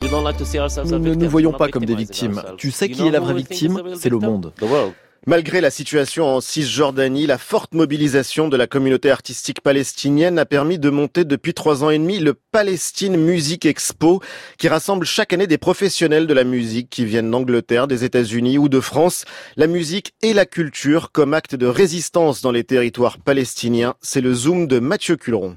Nous ne nous voyons pas comme des victimes. Tu sais qui est la vraie victime? C'est le monde. Malgré la situation en Cisjordanie, la forte mobilisation de la communauté artistique palestinienne a permis de monter depuis 3 ans et demi le Palestine Music Expo, qui rassemble chaque année des professionnels de la musique qui viennent d'Angleterre, des États-Unis ou de France. La musique et la culture comme acte de résistance dans les territoires palestiniens. C'est le zoom de Mathieu Culeron.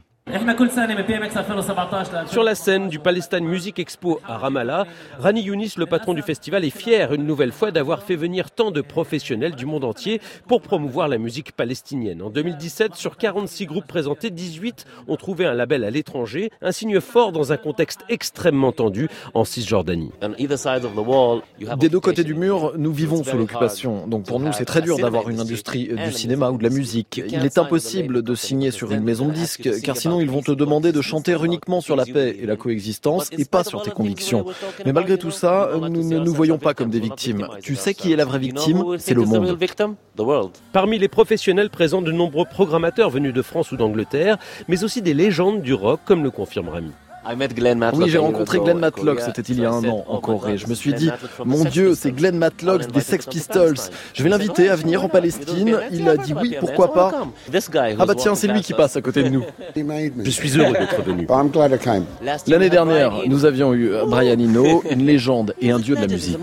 Sur la scène du Palestine Music Expo à Ramallah, Rani Younis, le patron du festival, est fier une nouvelle fois d'avoir fait venir tant de professionnels du monde entier pour promouvoir la musique palestinienne. En 2017, sur 46 groupes présentés, 18 ont trouvé un label à l'étranger, un signe fort dans un contexte extrêmement tendu en Cisjordanie. Des deux côtés du mur, nous vivons sous l'occupation. Donc pour nous, c'est très dur d'avoir une industrie du cinéma ou de la musique. Il est impossible de signer sur une maison de disques, car sinon ils vont te demander de chanter uniquement sur la paix et la coexistence et pas sur tes convictions. Mais malgré tout ça, nous ne nous voyons pas comme des victimes. Tu sais qui est la vraie victime? C'est le monde. Parmi les professionnels présents, de nombreux programmateurs venus de France ou d'Angleterre, mais aussi des légendes du rock, comme le confirme Rami. Oui, j'ai rencontré Glenn Matlock, c'était il y a un an en Corée. Je me suis dit, mon Dieu, c'est Glenn Matlock des Sex Pistols. Je vais l'inviter à venir en Palestine. Il a dit oui, pourquoi pas. Ah bah tiens, c'est lui qui passe à côté de nous. Je suis heureux d'être venu. L'année dernière, nous avions eu Brian Eno, une légende et un dieu de la musique.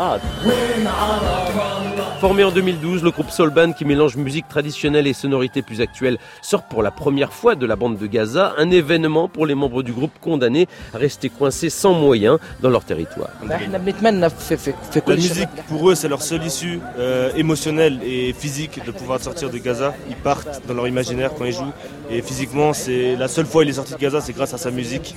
Formé en 2012, le groupe Soul Band, qui mélange musique traditionnelle et sonorités plus actuelles, sort pour la première fois de la bande de Gaza, un événement pour les membres du groupe condamnés à rester coincés sans moyens dans leur territoire. La musique, pour eux, c'est leur seule issue émotionnelle et physique de pouvoir sortir de Gaza. Ils partent dans leur imaginaire quand ils jouent. Et physiquement, c'est la seule fois où il est sorti de Gaza, c'est grâce à sa musique.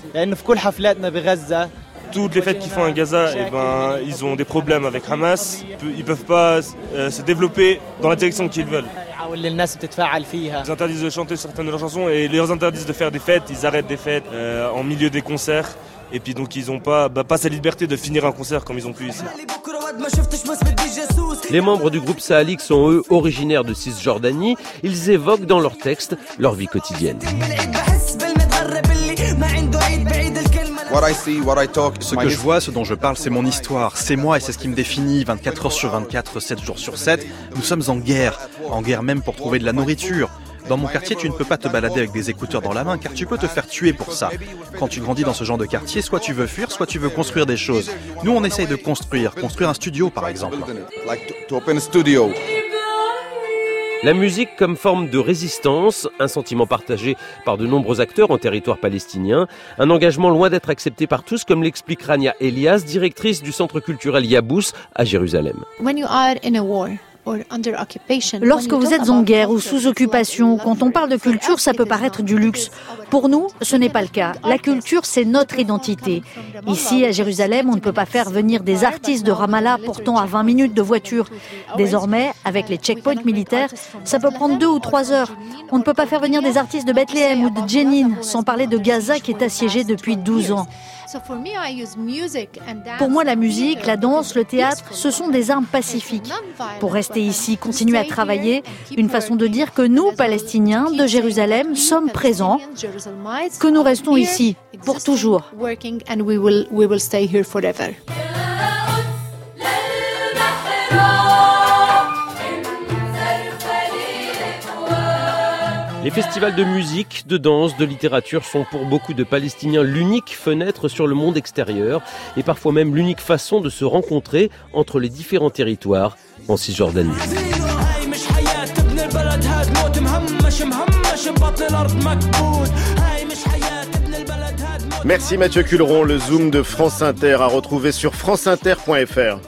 Toutes les fêtes qu'ils font à Gaza, ils ont des problèmes avec Hamas. Ils ne peuvent pas se développer dans la direction qu'ils veulent. Ils interdisent de chanter certaines de leurs chansons et ils leur interdisent de faire des fêtes. Ils arrêtent des fêtes en milieu des concerts. Et puis donc ils n'ont pas cette liberté de finir un concert comme ils ont pu ici. Les membres du groupe Sahalik sont eux originaires de Cisjordanie. Ils évoquent dans leurs textes leur vie quotidienne. Ce que je vois, ce dont je parle, c'est mon histoire. C'est moi et c'est ce qui me définit 24 heures sur 24, 7 jours sur 7. Nous sommes en guerre même pour trouver de la nourriture. Dans mon quartier, tu ne peux pas te balader avec des écouteurs dans la main car tu peux te faire tuer pour ça. Quand tu grandis dans ce genre de quartier, soit tu veux fuir, soit tu veux construire des choses. Nous, on essaye de construire un studio par exemple. La musique comme forme de résistance, un sentiment partagé par de nombreux acteurs en territoire palestinien, un engagement loin d'être accepté par tous, comme l'explique Rania Elias, directrice du centre culturel Yabous à Jérusalem. Lorsque vous êtes en guerre ou sous occupation, quand on parle de culture, ça peut paraître du luxe. Pour nous, ce n'est pas le cas. La culture, c'est notre identité. Ici, à Jérusalem, on ne peut pas faire venir des artistes de Ramallah, pourtant à 20 minutes de voiture. Désormais, avec les checkpoints militaires, ça peut prendre 2 ou 3 heures. On ne peut pas faire venir des artistes de Bethléem ou de Jenin, sans parler de Gaza qui est assiégée depuis 12 ans. Pour moi, la musique, la danse, le théâtre, ce sont des armes pacifiques. Pour rester ici, continuer à travailler, une façon de dire que nous, Palestiniens de Jérusalem, sommes présents, que nous restons ici pour toujours. Les festivals de musique, de danse, de littérature sont pour beaucoup de Palestiniens l'unique fenêtre sur le monde extérieur et parfois même l'unique façon de se rencontrer entre les différents territoires en Cisjordanie. Merci Mathieu Culeron, le Zoom de France Inter à retrouver sur franceinter.fr.